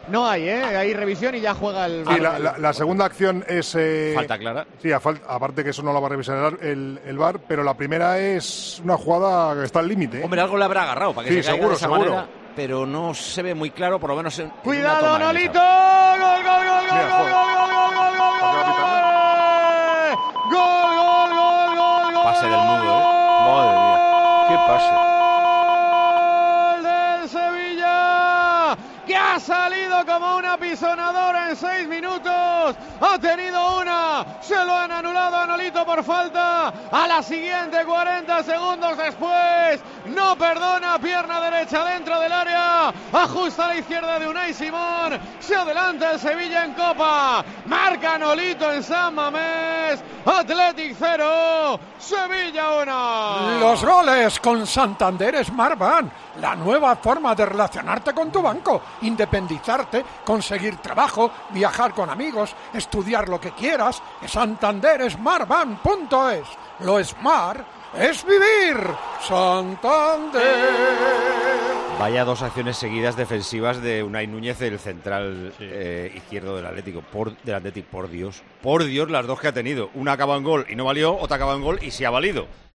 No hay, hay revisión y ya juega el Sí, VAR. la segunda acción es... falta clara. Sí, aparte que eso no lo va a revisar el VAR, pero la primera es una jugada que está al límite. Hombre, algo le habrá agarrado para que Sí, se caiga seguro, de esa seguro. manera, pero no se ve muy claro, por lo menos en ¡Cuidado, una toma Nolito! esa. ¡Gol, gol, gol, gol, Mira, gol, gol, gol, gol, gol, gol, ¿Por qué va pitando? gol, gol, gol, gol, gol! Pase del mudo, Madre mía, qué pase. ¡Gol del Sevilla! Que ha salido como una pisonadora en 6 minutos. Ha tenido una. Se lo han anulado a Nolito por falta. A la siguiente 40 segundos después. No perdona. Pierna derecha dentro del área. Ajusta a la izquierda de Unai Simón. Se adelanta el Sevilla en Copa. Marca Nolito en San Mamés. Athletic 0. Sevilla 1. Los goles con Santander Smartbank, la nueva forma de relacionarte con tu banco, independizarte, conseguir trabajo, viajar con amigos, estudiar lo que quieras. santandersmartbank.es. Lo smart es vivir. Santander. Vaya dos acciones seguidas defensivas de Unai Núñez, el central izquierdo del Atlético. Por Dios, las dos que ha tenido. Una acaba en gol y no valió, otra acaba en gol y sí ha valido.